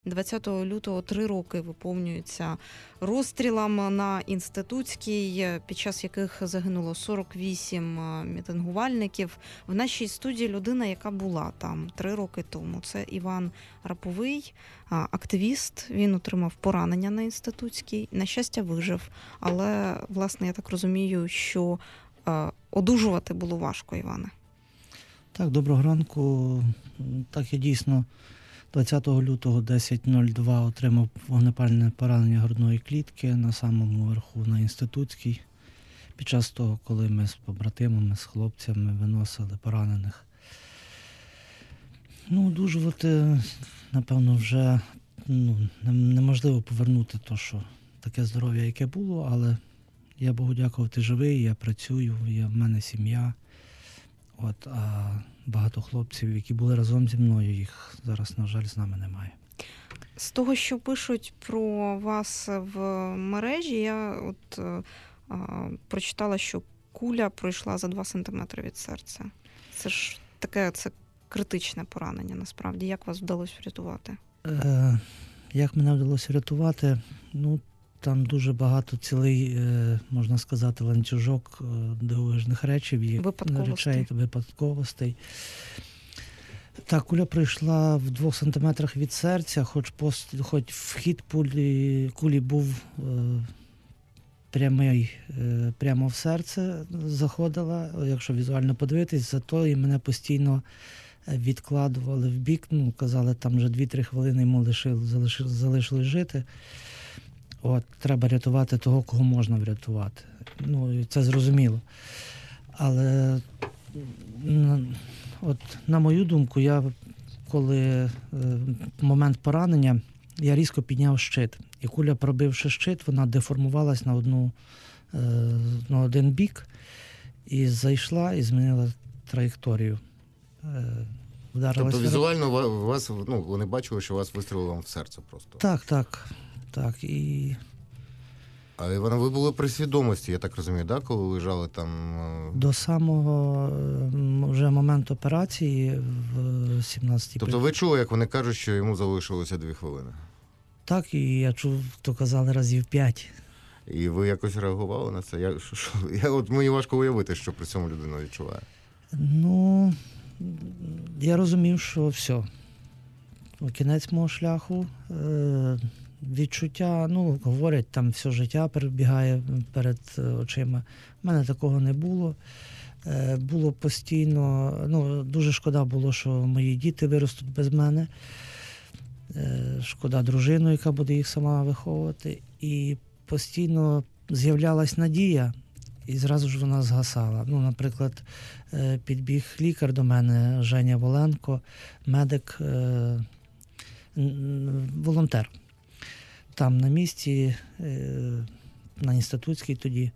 20 лютого 3 роки виповнюються розстрілам на Інститутській, під час яких загинуло 48 мітингувальників. В нашій студії людина, яка була там 3 роки тому. Це Іван Раповий, активіст. Він отримав поранення на Інститутській. На щастя, вижив. Але, власне, я так розумію, що одужувати було важко, Іване. Так, доброго ранку. Так, я дійсно 20 лютого 10:02 отримав вогнепальне поранення грудної клітки на самому верху на Інститутській. Під час того, коли ми з побратимами, з хлопцями виносили поранених. Одужувати, напевно, вже неможливо повернути те, що таке здоров'я, яке було, але я Богу дякувати живий, я працюю, в мене сім'я. А багато хлопців, які були разом зі мною, їх зараз, на жаль, з нами немає. З того, що пишуть про вас в мережі, я прочитала, що куля пройшла за 2 сантиметри від серця. Це ж таке, це критичне поранення, насправді. Як вас вдалося врятувати? Як мене вдалося врятувати? Там дуже багато, цілий, можна сказати, ланцюжок дивовижних речей, випадковостей. Так, куля прийшла в 2 сантиметрах від серця, хоч вхід кулі був прямий, прямо в серце заходила, якщо візуально подивитись, зато і мене постійно відкладували в бік, казали, там вже 2-3 хвилини йому залишилось жити. Треба рятувати того, кого можна врятувати. Це зрозуміло. Але, на мою думку, коли в момент поранення, я різко підняв щит. І куля, пробивши щит, вона деформувалась на один бік і зайшла і змінила траєкторію. Тобто візуально вас, вони бачили, що вас вистрілило в серце просто? Так. Але ви були при свідомості, я так розумію, да, коли лежали там? До самого вже моменту операції в 17-й. Тобто ви чули, як вони кажуть, що йому залишилося 2 хвилини? Так, і я чув, то казали разів 5. І ви якось реагували на це? Мені важко уявити, що при цьому людина відчуває. Я розумів, що все. Кінець мого шляху. Відчуття, говорять, там все життя перебігає перед очима. У мене такого не було. Було постійно, дуже шкода було, що мої діти виростуть без мене. Шкода дружину, яка буде їх сама виховувати. І постійно з'являлась надія, і зразу ж вона згасала. Наприклад, підбіг лікар до мене, Женя Воленко, медик, волонтер. Там на місці, на Інститутській тоді.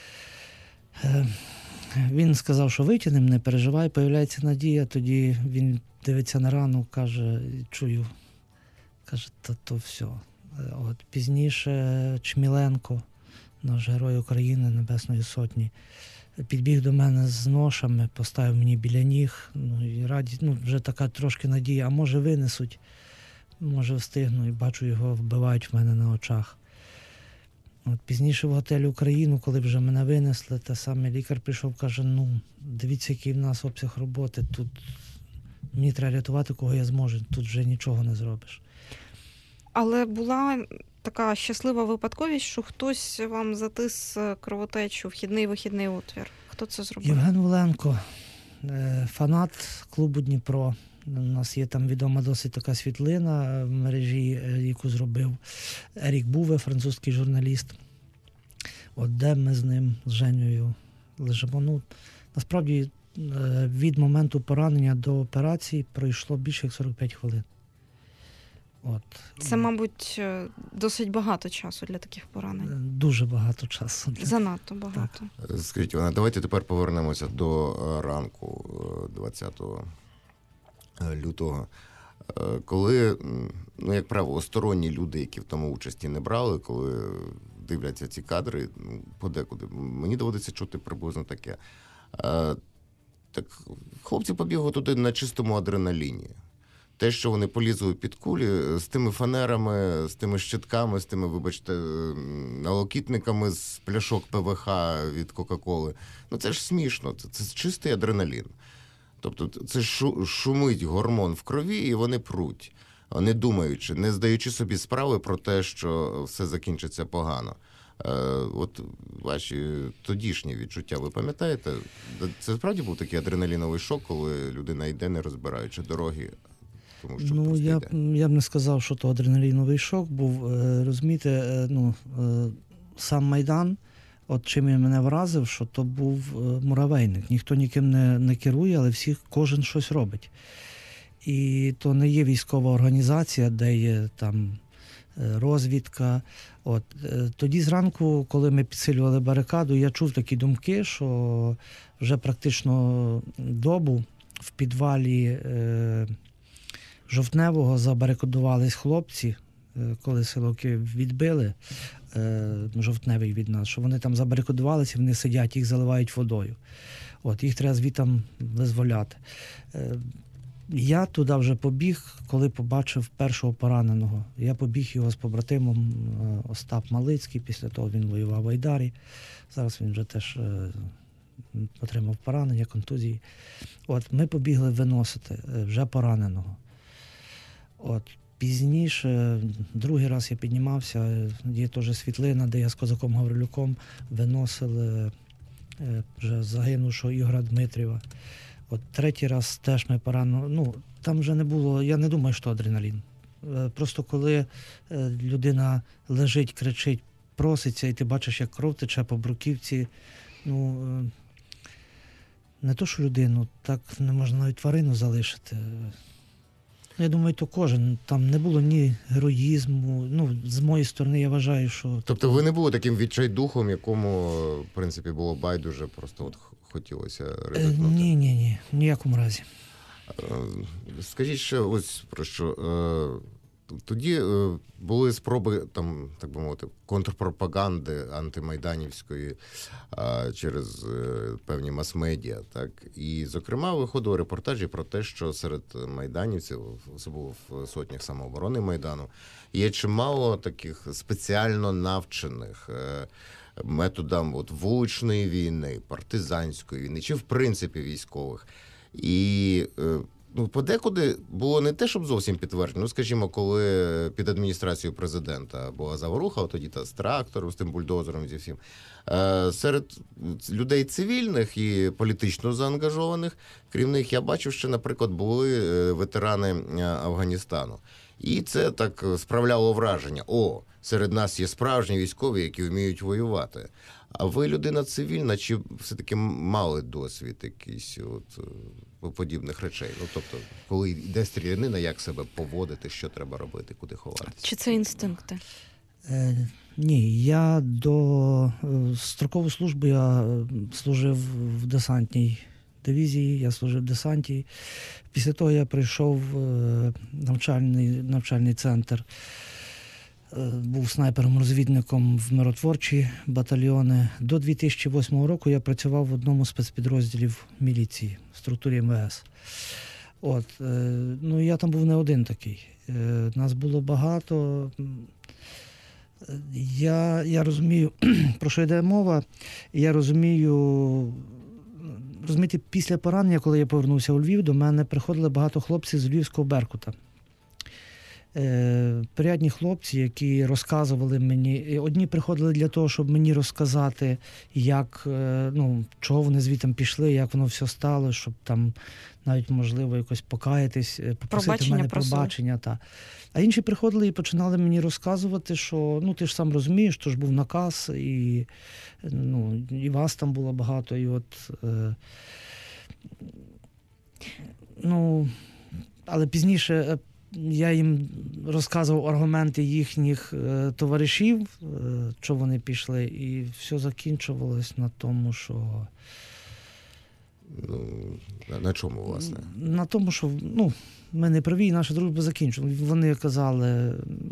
Він сказав, що витягнемо, не переживай, появляється надія. Тоді він дивиться на рану, чую, то все. Пізніше Чміленко, наш Герой України, Небесної Сотні, підбіг до мене з ношами, поставив мені біля ніг. Вже така трошки надія, а може винесуть. Може встигну, і бачу, його вбивають в мене на очах. Пізніше в готелі «Україну», коли вже мене винесли, те саме лікар прийшов, каже, дивіться, який в нас обсяг роботи, тут мені треба рятувати, кого я зможу, тут вже нічого не зробиш. Але була така щаслива випадковість, що хтось вам затис кровотечу, вхідний-вихідний отвір. Хто це зробив? Євген Воленко, фанат клубу «Дніпро». У нас є там відома досить така світлина в мережі, яку зробив Ерік Буве, французький журналіст. Де ми з ним, з Женєю, лежимо. Насправді, від моменту поранення до операції пройшло більше як 45 хвилин. Це, мабуть, досить багато часу для таких поранень. Дуже багато часу. Занадто багато. Так. Скажіть, Івана, давайте тепер повернемося до ранку 20 лютого, коли, як правило, сторонні люди, які в тому участі не брали, коли дивляться ці кадри, подекуди, мені доводиться чути приблизно таке. Так, хлопці побігли туди на чистому адреналіні. те, що вони полізли під кулі з тими фанерами, з тими щитками, з тими, вибачте, налокітниками з пляшок ПВХ від Кока-Коли. Ну це ж смішно, це чистий адреналін. Тобто це шумить гормон в крові, і вони пруть, не думаючи, не здаючи собі справи про те, що все закінчиться погано. От ваші тодішні відчуття, ви пам'ятаєте? Це справді був такий адреналіновий шок, коли людина йде, не розбираючи дороги? Тому що Ну, я б не сказав, що то адреналіновий шок був. Розумієте, сам Майдан, от чим він мене вразив, що то був муравейник. Ніхто ніким не керує, але кожен щось робить. І то не є військова організація, де є там розвідка. От. Тоді зранку, коли ми підсилювали барикаду, я чув такі думки, що вже практично добу в підвалі Жовтневого забарикадувались хлопці, коли силовики відбили Жовтневий від нас, що вони там забарикадувалися, вони сидять, їх заливають водою. От, їх треба звідти визволяти. Я туди вже побіг, коли побачив першого пораненого. Я побіг його з побратимом Остап Малицький, після того він воював в Айдарі. Зараз він вже теж отримав поранення, контузії. От, ми побігли виносити вже пораненого. От, пізніше, другий раз я піднімався, є теж світлина, де я з козаком Гаврилюком виносили вже загинувшого Ігора Дмитрієва. От третій раз теж ми поранили. Ну, там вже не було, я не думаю, що адреналін. Просто коли людина лежить, кричить, проситься, і ти бачиш, як кров тече по бруківці, ну, не то, що людину, так не можна навіть тварину залишити. Я думаю, то кожен. Там не було ні героїзму. Ну, з моєї сторони, я вважаю, що... Тобто ви не були таким відчайдухом, якому, в принципі, було байдуже, просто от хотілося ризикнути? Ні, в ніякому разі. Скажіть ще ось про що. Тоді були спроби, там, так би мовити, контрпропаганди антимайданівської через певні мас-медіа. Так? І, зокрема, виходили репортажі про те, що серед майданівців, особливо в сотнях самооборони Майдану, є чимало таких спеціально навчених методам от, вуличної війни, партизанської війни, чи в принципі військових. І подекуди було не те, щоб зовсім підтверджено. Ну, скажімо, коли під адміністрацією президента була заворуха, тоді з трактором, з тим бульдозером, зі всім. Серед людей цивільних і політично заангажованих, крім них, я бачив, що, наприклад, були ветерани Афганістану. І це так справляло враження. Серед нас є справжні військові, які вміють воювати. А ви людина цивільна, чи все-таки мали досвід якийсь подібних речей? Ну, тобто, коли йде стрілянина, як себе поводити, що треба робити, куди ховатися? Чи це інстинкти? Ні, я до строкової служби я служив в десантній дивізії, я служив в десанті. Після того я прийшов в навчальний центр. Був снайпером-розвідником в миротворчі батальйони. До 2008 року я працював в одному з спецпідрозділів міліції в структурі МВС. От, ну, я там був не один такий. Нас було багато. Я розумію, про що йде мова. Я розумію, розумієте, після поранення, коли я повернувся у Львів, до мене приходили багато хлопців з Львівського Беркута. Порядні хлопці, які розказували мені, одні приходили для того, щоб мені розказати, як, чого вони звідти пішли, як воно все стало, щоб там навіть, можливо, якось покаятись, попросити в мене пробачення. Та. А інші приходили і починали мені розказувати, що, ти ж сам розумієш, то ж був наказ, і вас там було багато, і от, але пізніше я їм розказував аргументи їхніх товаришів, що вони пішли, і все закінчувалось на тому, що... На чому, власне? На тому, що, ми не праві, і наша дружба закінчила. Вони казали,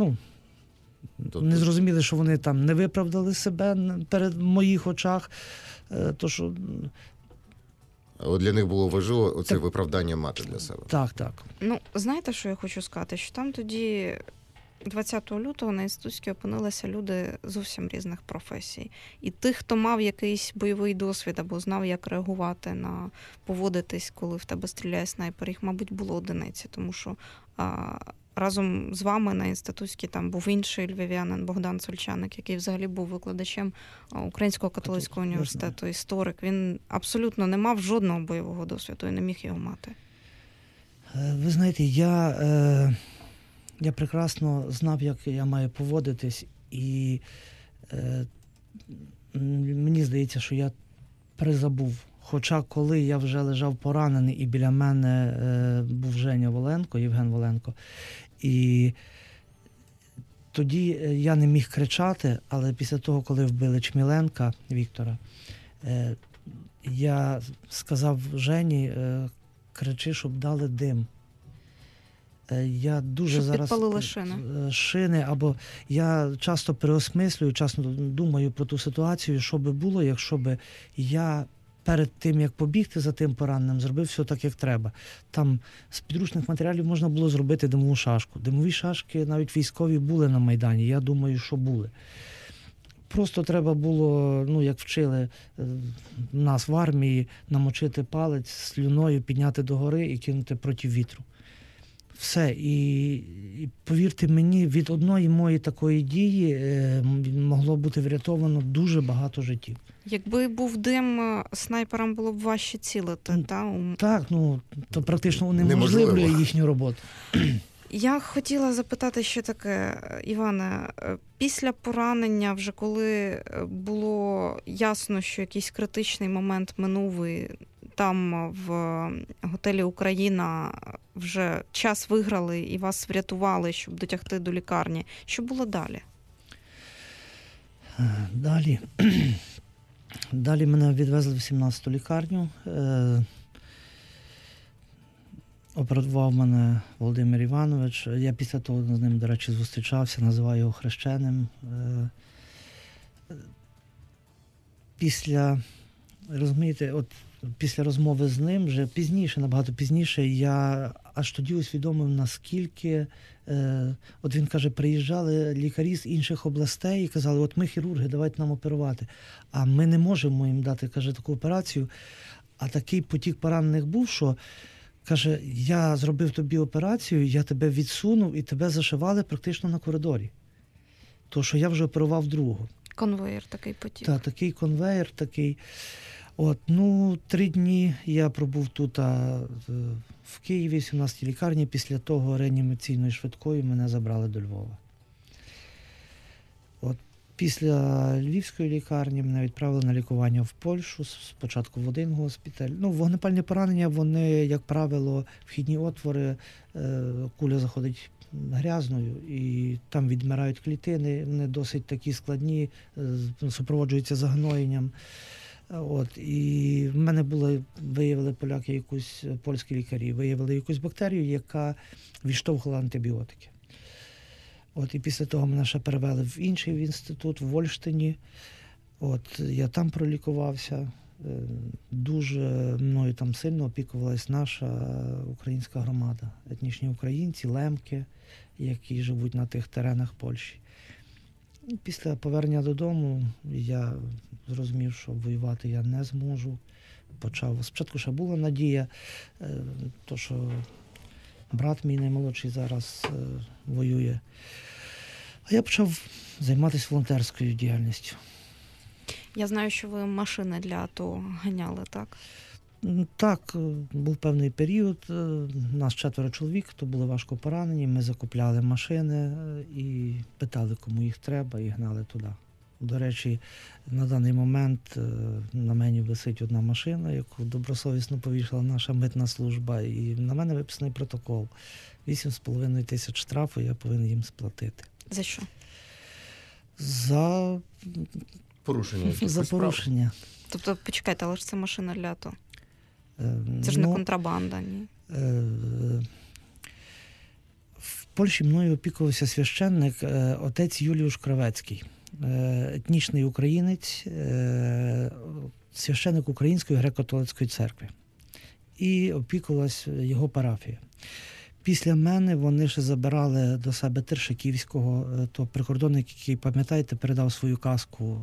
не зрозуміли, що вони там не виправдали себе перед моїх очах, то що... От для них було важливо оце виправдання мати для себе. Так, так. Ну, знаєте, що я хочу сказати? Що там тоді 20 лютого на інститутській опинилися люди зовсім різних професій. І тих, хто мав якийсь бойовий досвід або знав, як реагувати на поводитись, коли в тебе стріляє снайпер, їх, мабуть, було одиниці, тому що разом з вами на інститутській там був інший львів'янин Богдан Сольчаник, який взагалі був викладачем Українського католицького університету, історик. Він абсолютно не мав жодного бойового досвіду і не міг його мати. Ви знаєте, я прекрасно знав, як я маю поводитись, і мені здається, що я призабув. Хоча коли я вже лежав поранений і біля мене був Женя Воленко, Євген Воленко, і тоді я не міг кричати, але після того, коли вбили Чміленка Віктора, я сказав Жені, кричи, щоб дали дим. Я дуже Щоб зараз підпалили шини. Або я часто переосмислюю, часто думаю про ту ситуацію, що би було, якщо б я перед тим, як побігти за тим пораненим, зробив все так, як треба. Там з підручних матеріалів можна було зробити димову шашку. Димові шашки навіть військові були на Майдані, я думаю, що були. Просто треба було, як вчили нас в армії, намочити палець слюною, підняти догори і кинути проти вітру. Все. І повірте мені, від одної моєї такої дії могло бути врятовано дуже багато життів. Якби був дим, снайперам було б важче цілити, Так, то практично унеможливлює їхню роботу. Я хотіла запитати ще таке, Іване, після поранення, вже коли було ясно, що якийсь критичний момент минув, і там в готелі «Україна» вже час виграли і вас врятували, щоб дотягти до лікарні. Що було далі? Далі мене відвезли в 17-ту лікарню. Оперував мене Володимир Іванович. Я після того з ним, до речі, зустрічався, називаю його хрещеним. Після розмови з ним, вже пізніше, набагато пізніше, я аж тоді усвідомив, наскільки, от він каже, приїжджали лікарі з інших областей і казали, от ми хірурги, давайте нам оперувати. А ми не можемо їм дати, каже, таку операцію. А такий потік поранених був, що, каже, я зробив тобі операцію, я тебе відсунув і тебе зашивали практично на коридорі. То, що я вже оперував другого. Конвеєр такий потік. Так, такий конвеєр, такий. 3 дні я пробув тут, в Києві, в 17-й лікарні. Після того реанімаційною швидкою мене забрали до Львова. Після Львівської лікарні мене відправили на лікування в Польщу, спочатку в один госпіталь. Вогнепальні поранення, вони, як правило, вхідні отвори, куля заходить грязною, і там відмирають клітини, вони досить такі складні, супроводжуються загноєнням. І в мене виявили поляки польські лікарі, виявили якусь бактерію, яка відштовхувала антибіотики. І після того мене ще перевели в інший інститут, в Ольштині. Я там пролікувався. Дуже мною там сильно опікувалась наша українська громада. Етнічні українці, лемки, які живуть на тих теренах Польщі. Після повернення додому я зрозумів, що воювати я не зможу. Спочатку ще була надія, то що брат мій наймолодший зараз воює. А я почав займатися волонтерською діяльністю. Я знаю, що ви машини для АТО ганяли, так? Так, був певний період. Нас 4 чоловік, хто були важко поранені. Ми закупляли машини і питали, кому їх треба, і гнали туди. До речі, на даний момент на мені висить одна машина, яку добросовісно повішала наша митна служба, і на мене виписаний протокол. 8,5 тисяч штрафу я повинен їм сплатити. За що? За порушення. Тобто, почекайте, але ж це машина для АТО. Це ж не контрабанда, ні? В Польщі мною опікувався священник, отець Юліуш Кравецький. Етнічний українець, священник Української греко-католицької церкви. і опікувалась його парафія. Після мене вони ще забирали до себе Тершаківського, то прикордонник, який, пам'ятаєте, передав свою казку.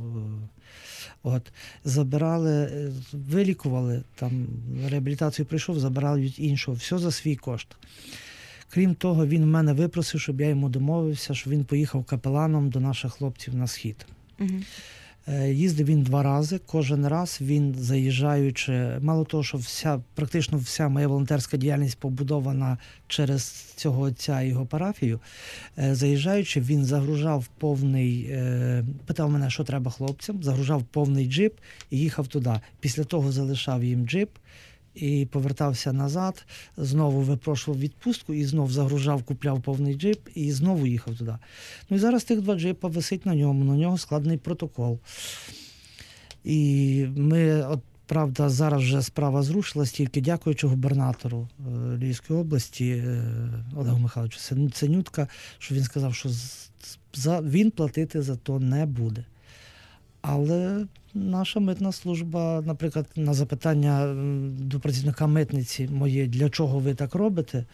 Забирали, вилікували, там реабілітацію прийшов, забирали іншого, все за свій кошт. Крім того, він в мене випросив, щоб я йому домовився, що він поїхав капеланом до наших хлопців на схід. Угу. Їздив він 2 рази, кожен раз він заїжджаючи, мало того, що практично вся моя волонтерська діяльність побудована через цього отця і його парафію, заїжджаючи, він загружав повний, питав мене, що треба хлопцям, загружав повний джип і їхав туди. Після того залишав їм джип і повертався назад, знову випрошував відпустку і знов загружав, купляв повний джип і знову їхав туди. Ну і зараз тих 2 джипа висить на нього складений протокол. І ми, правда, зараз вже справа зрушилась, тільки дякуючи губернатору Львівської області Олегу Михайловичу Синютка, що він сказав, що він платити за то не буде. Але наша митна служба, наприклад, на запитання до працівника митниці моє, для чого ви так робите,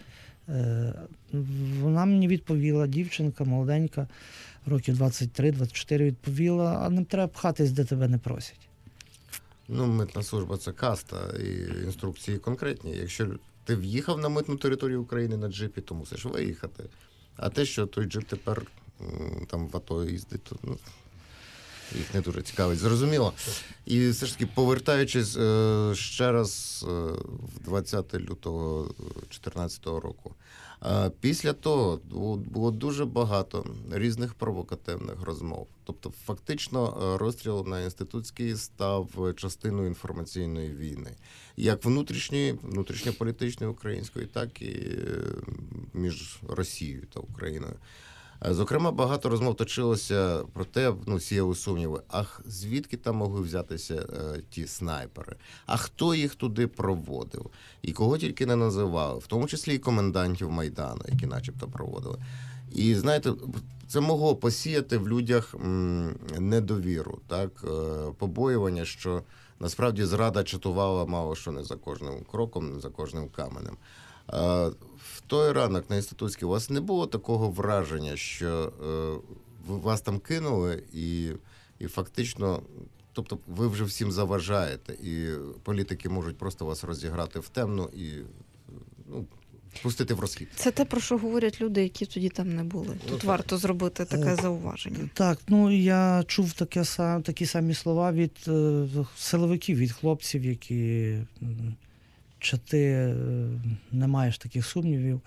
вона мені відповіла, дівчинка молоденька, років 23-24, відповіла, а не треба пхатись, де тебе не просять. Ну, митна служба – це каста, і інструкції конкретні. Якщо ти в'їхав на митну територію України на джипі, то мусиш виїхати. А те, що той джип тепер там в АТО їздить, то їх не дуже цікавить. Зрозуміло. І все ж таки, повертаючись ще раз в 20 лютого 2014 року, після того було дуже багато різних провокативних розмов. Тобто, фактично, розстріл на Інститутській став частиною інформаційної війни. Як внутрішньополітичної української, так і між Росією та Україною. Зокрема, багато розмов точилося про те, сіяли сумніви, звідки там могли взятися ті снайпери, а хто їх туди проводив, і кого тільки не називали, в тому числі і комендантів Майдану, які начебто проводили. І, знаєте, це могло посіяти в людях недовіру, так, побоювання, що насправді зрада чатувала мало що не за кожним кроком, не за кожним каменем. В той ранок на Інститутській у вас не було такого враження, що вас там кинули і фактично, тобто ви вже всім заважаєте, і політики можуть просто вас розіграти в темну і пустити в розхід. Це те, про що говорять люди, які тоді там не були. Тут варто зробити таке зауваження. Так, я чув такі самі слова від силовиків, від хлопців, які... Чи ти не маєш таких сумнівів?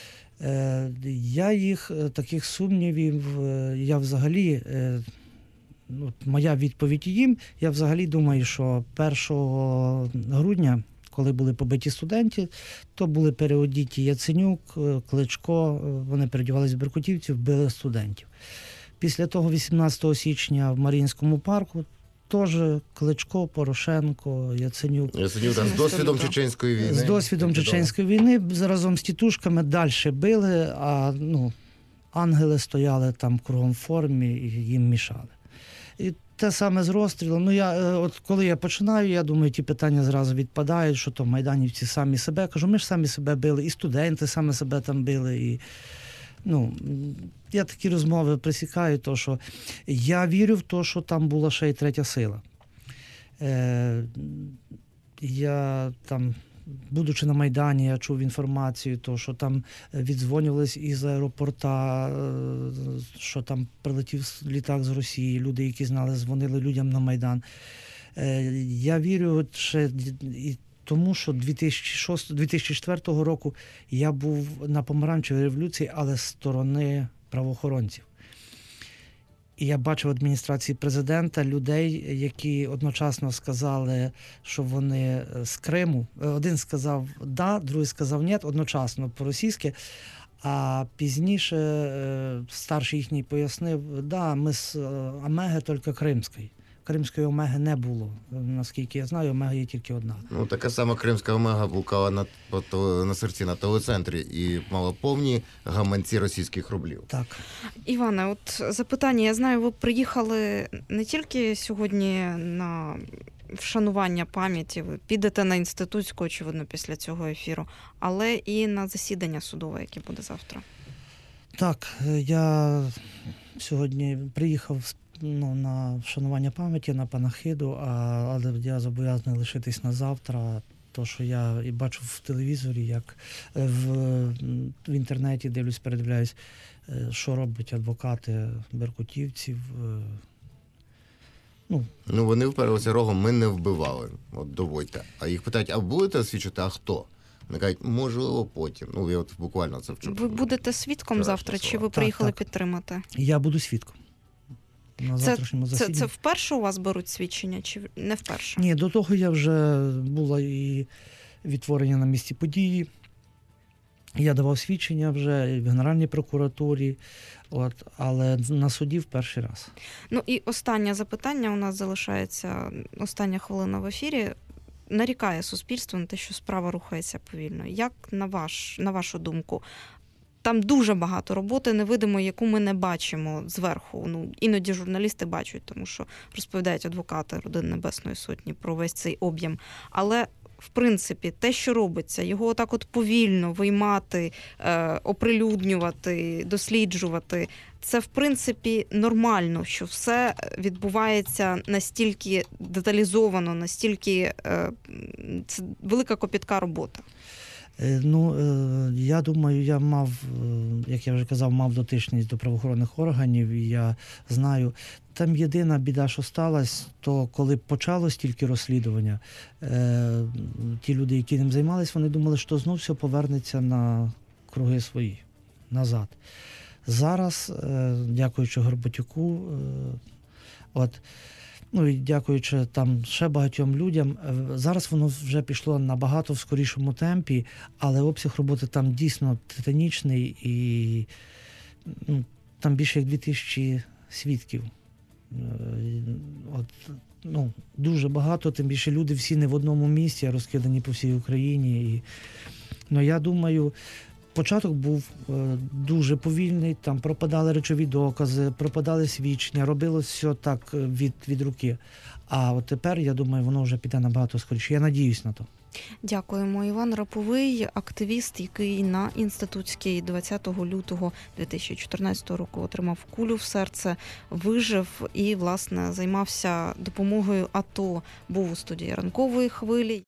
Таких сумнівів, я взагалі, моя відповідь їм, я взагалі думаю, що 1 грудня, коли були побиті студенти, то були переодіті Яценюк, Кличко, вони переодівалися в беркутівців, били студентів. Після того 18 січня в Маріїнському парку теж Кличко, Порошенко, Яценюк. З досвідом Чеченської війни. З досвідом Чеченської війни разом з тітушками далі били, а ангели стояли там кругом в формі і їм мішали. І те саме з розстрілом. Коли я починаю, я думаю, ті питання зразу відпадають, що то майданівці самі себе. Я кажу, ми ж самі себе били, і студенти самі себе там били, і... я такі розмови присікаю, то що я вірю в те, що там була ще й третя сила. Я там, будучи на Майдані, я чув інформацію, то, що там віддзвонювались із аеропорта, що там прилетів літак з Росії, люди, які знали, дзвонили людям на Майдан. Я вірю ще і тому, що 2004 року я був на помаранчевій революції, але з сторони правоохоронців. І я бачив в адміністрації президента людей, які одночасно сказали, що вони з Криму. Один сказав «да», другий сказав «ні», одночасно по-російськи. А пізніше старший їхній пояснив «да, ми з Омеги, тільки Кримської». Кримської Омеги не було. Наскільки я знаю, Омега є тільки одна. Така сама Кримська Омега блукала на серці на телецентрі і мала повні гаманці російських рублів. Так. Іване, от запитання. Я знаю, ви приїхали не тільки сьогодні на вшанування пам'яті. Ви підете на інститутську, очевидно, після цього ефіру, але і на засідання судове, яке буде завтра. Так, я сьогодні приїхав на вшанування пам'яті, на панахиду, але я зобов'язаний лишитись на завтра. То, що я і бачу в телевізорі, як в інтернеті дивлюсь, передивляюсь, що роблять адвокати беркутівців. Вони вперлися рогом, ми не вбивали. От доводьте. А їх питають, а будете свідчити, а хто? Вони кажуть, можливо, потім. Я от буквально це вчора. Ви будете свідком завтра, чи ви приїхали підтримати? Я буду свідком. На завтрашньому засіданні. Це вперше у вас беруть свідчення, чи не вперше? Ні, до того я вже була і відтворення на місці події. Я давав свідчення вже і в Генеральній прокуратурі, але на суді в перший раз. І останнє запитання у нас залишається, остання хвилина в ефірі. Нарікає суспільство на те, що справа рухається повільно. Як на вашу думку? Там дуже багато роботи невидимої, яку ми не бачимо зверху. Іноді журналісти бачать, тому що розповідають адвокати Родини Небесної Сотні про весь цей об'єм. Але, в принципі, те, що робиться, його отак от повільно виймати, оприлюднювати, досліджувати, це, в принципі, нормально, що все відбувається настільки деталізовано, настільки це велика копітка робота. Я думаю, я мав, як я вже казав, мав дотичність до правоохоронних органів, і я знаю, там єдина біда, що сталася, то коли почалось тільки розслідування, ті люди, які ним займалися, вони думали, що знов все повернеться на круги свої, назад. Зараз, дякуючи Горбатюку, і дякуючи там ще багатьом людям, зараз воно вже пішло набагато в скорішому темпі, але обсяг роботи там дійсно титанічний і там більше як 2000 свідків. Дуже багато, тим більше люди всі не в одному місці, а розкидані по всій Україні. Я думаю, початок був дуже повільний, там пропадали речові докази, пропадали свідчення, робилось все так від руки. А от тепер, я думаю, воно вже піде набагато скоріше. Я надіюсь на то. Дякуємо. Іван Раповий, активіст, який на Інститутській 20 лютого 2014 року отримав кулю в серце, вижив і, власне, займався допомогою АТО. Був у студії Ранкової хвилі.